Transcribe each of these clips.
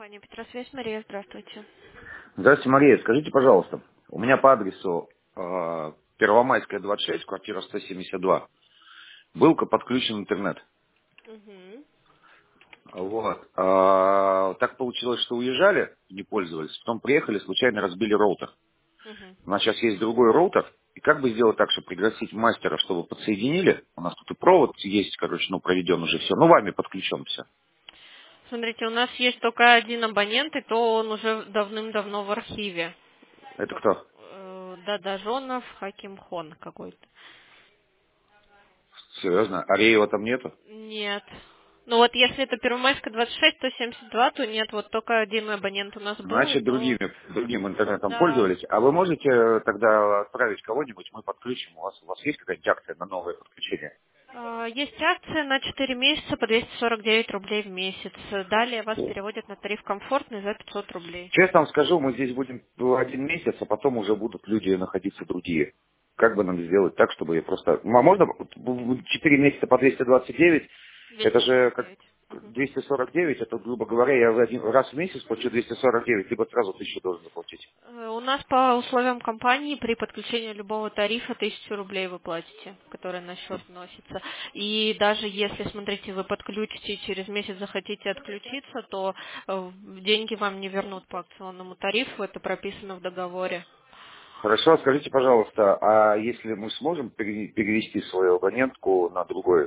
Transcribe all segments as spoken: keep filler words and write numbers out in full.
Компания Петросвязь, Мария, здравствуйте. Здравствуйте, Мария. Скажите, пожалуйста, у меня по адресу э, Первомайская, двадцать шесть, квартира сто семьдесят два, был ко- подключен интернет. Угу. Вот. А, так получилось, что уезжали, не пользовались, потом приехали, случайно разбили роутер. Угу. У нас сейчас есть другой роутер, и как бы сделать так, чтобы пригласить мастера, чтобы подсоединили? У нас тут и провод есть, короче, ну, проведен уже все. Ну, вами подключен все. Смотрите, у нас есть только один абонент, и то он уже давным-давно в архиве. Это Как, кто? э, Дадажонов Хакимхон какой-то. Серьезно? Ареева там нету? Нет. Ну вот если это Первомайская двадцать шесть, сто семьдесят два, то нет, вот только один абонент у нас был, и Значит, то... другими, другим интернетом Да. пользовались. А вы можете э, тогда отправить кого-нибудь, мы подключим. У вас, у вас есть какая-нибудь акция на новое подключение? А, Есть акция на четыре месяца по двести сорок девять рублей в месяц. Далее вас переводят на тариф комфортный за пятьсот рублей. Честно вам скажу, мы здесь будем ну, один месяц, а потом уже будут люди находиться другие. Как бы нам сделать так, чтобы я просто... А можно четыре месяца по двести двадцать девять? Это двести же сорок как девять. Мгм. двести сорок девять, это, грубо говоря, я в один раз в месяц плачу двести сорок девять, либо сразу тысячу должен заплатить. Э, У нас по условиям компании при подключении любого тарифа тысячу рублей вы платите, который на счет вносится. И даже если, смотрите, вы подключите и через месяц захотите отключиться, то э, деньги вам не вернут по акционному тарифу, это прописано в договоре. Хорошо, скажите, пожалуйста, а если мы сможем пере- перевести свою абонентку на другой?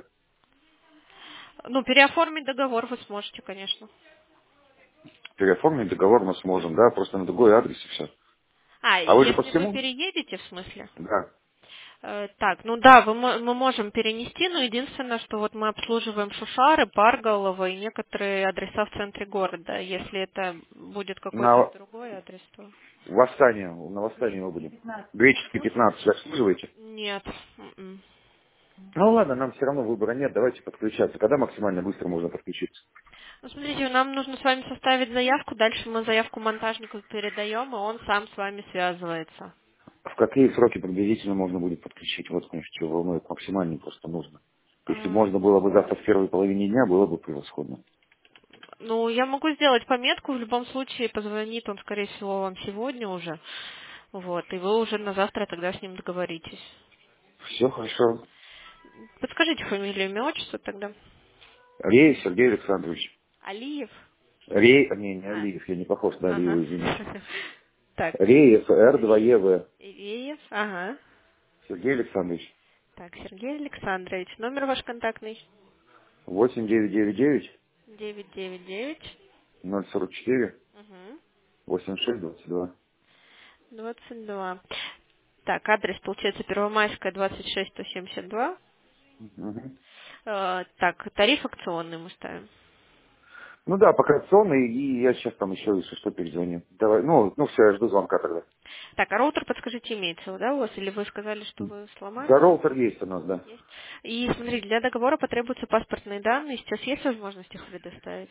Ну, переоформить договор вы сможете, конечно. Переоформить договор мы сможем, да, просто на другой адрес и все. А, А вы же по если вы всему? переедете, в смысле? Да. Э, Так, ну да, вы мо- мы можем перенести, но единственное, что вот мы обслуживаем Шушары, Парголово и некоторые адреса в центре города. Если это будет какой-то На другой адрес, то восстание, на восстание мы будем. Греческий пятнадцать обслуживаете? нет. м-м. Ну ладно, нам все равно выбора нет, давайте подключаться. Когда максимально быстро можно подключиться? Ну, смотрите, нам нужно с вами составить заявку, дальше мы заявку монтажнику передаем, и он сам с вами связывается. В какие сроки приблизительно можно будет подключить? Вот, конечно, что волнует, максимально просто нужно. Если А, можно было бы завтра в первой половине дня, было бы превосходно. Ну, я могу сделать пометку, в любом случае позвонит он, скорее всего, вам сегодня уже. Вот, и вы уже на завтра тогда с ним договоритесь. Все хорошо. Подскажите фамилию, имя, отчество тогда. Реев Сергей Александрович. Алиев? Рей, а, не, не А, Алиев, я не похож на ага. Алиева, извините. Так, Реев, Р два Е Риев, В. Иреев, ага. Сергей Александрович. Так, Сергей Александрович, номер ваш контактный? восемь девять девять девять девять девять девять. ноль сорок четыре Угу. восемьдесят шесть двадцать два. двадцать два. Так, адрес получается Первомайская, двадцать шесть, сто семьдесят два. Мгм. Э, так, тариф акционный мы ставим. Ну да, пока акционный, и я сейчас там еще, если что, перезвоню. Давай, ну, ну все, я жду звонка тогда. Так, а роутер, подскажите, имеется, да, у вас? Или вы сказали, что вы Да, сломали? роутер есть у нас, да. Есть. И смотрите, для договора потребуются паспортные данные. Сейчас есть возможность их предоставить?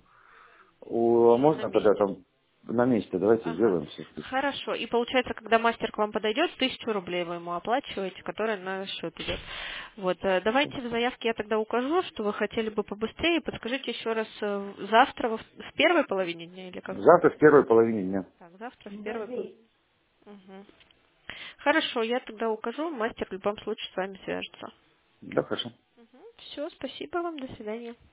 У- Или на можно тогда месте? там на месте, давайте Ага. сделаем все список. Хорошо. И получается, когда мастер к вам подойдет, тысячу рублей вы ему оплачиваете, которая на счет идет. Вот. э, Давайте в заявке я тогда укажу, что вы хотели бы побыстрее. Подскажите еще раз, э, завтра во в в первой половине дня или когда? Завтра в первой половине дня. Так, завтра в первой половине. Угу. Хорошо, я тогда укажу, мастер в любом случае с вами свяжется. Да, хорошо. Все, спасибо вам, до свидания.